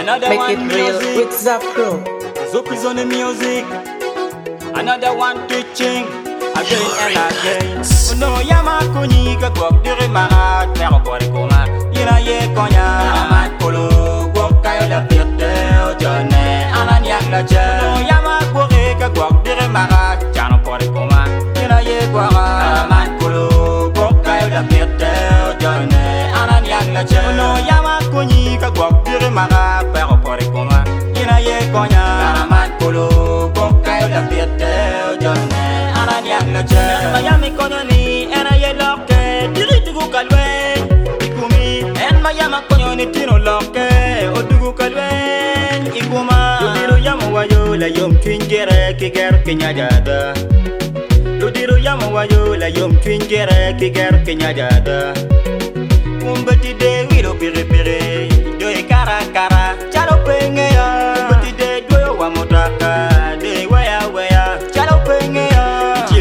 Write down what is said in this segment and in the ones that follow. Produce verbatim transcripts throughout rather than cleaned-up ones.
Another Make one it real music. with Zapro. Zoop is on the music. Another one teaching. Again and again. No yama kuni ka gok dire mara pero por kuma. Ina ye konya amat polo gok kayo la pirte o jone ananya la je. No yama kuri ka gok dire mara chano por kuma. Ina ye kwara amat polo gok kayo la pirte o jone ananya la je. No yama kuni ka gok dire mara pero por kuma. Ina ye konya amat polo gok kayo la pirte o jone. Miami kono ni ena ye loke diri tugu kalwe ikumi en Miami kono ni tino loke odugu kalwe ikuma ludiru yamu wayo la yom twingere kiger kinyajada ludiru yamu wayo la yom twingere kiger kinyajada kumbati de wiro pere pere doy kara kara chalo penge ya kumbati de doyo wa motaka de waya waya chalo penge ya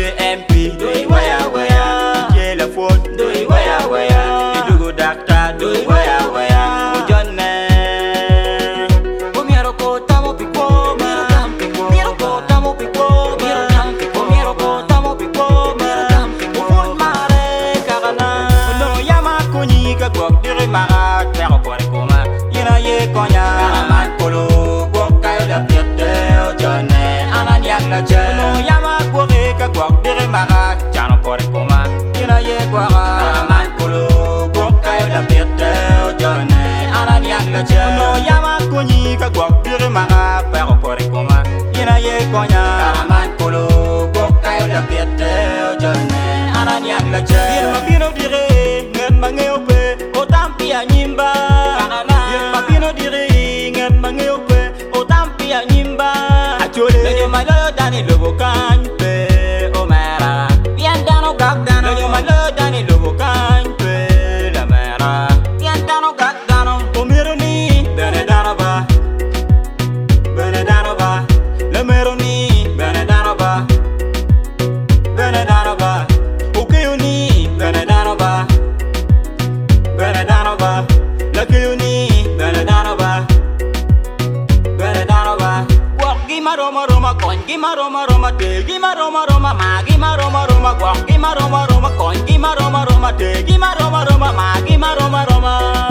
no yama kore ka gok dire mara chano por kuma ina ye kwara man kolo gok kayo la pirte o jone ananya la je no yama kuni ka gok dire mara pero por kuma ina ye konya man kolo gok kayo la pirte o jone ananya la je ma bino dire ngem mangeope o tampi anyimba ma bino dire ngem mangeope o tampi anyimba le malo dani lobo kanpe omera yan dano gak dano le malo dani lobo kanpe la mera yan dano gak dano omero ni bene dano ba bene dano ba le mero ni bene dano ba bene dano ba ukiyo ni bene dano ba bene dano ba le kiyo ni bene dano ba bene dano ba Gima roma roma con gima roma roma te gima roma roma ma gima roma roma con gima roma roma con gima roma roma te gima roma roma ma gima roma roma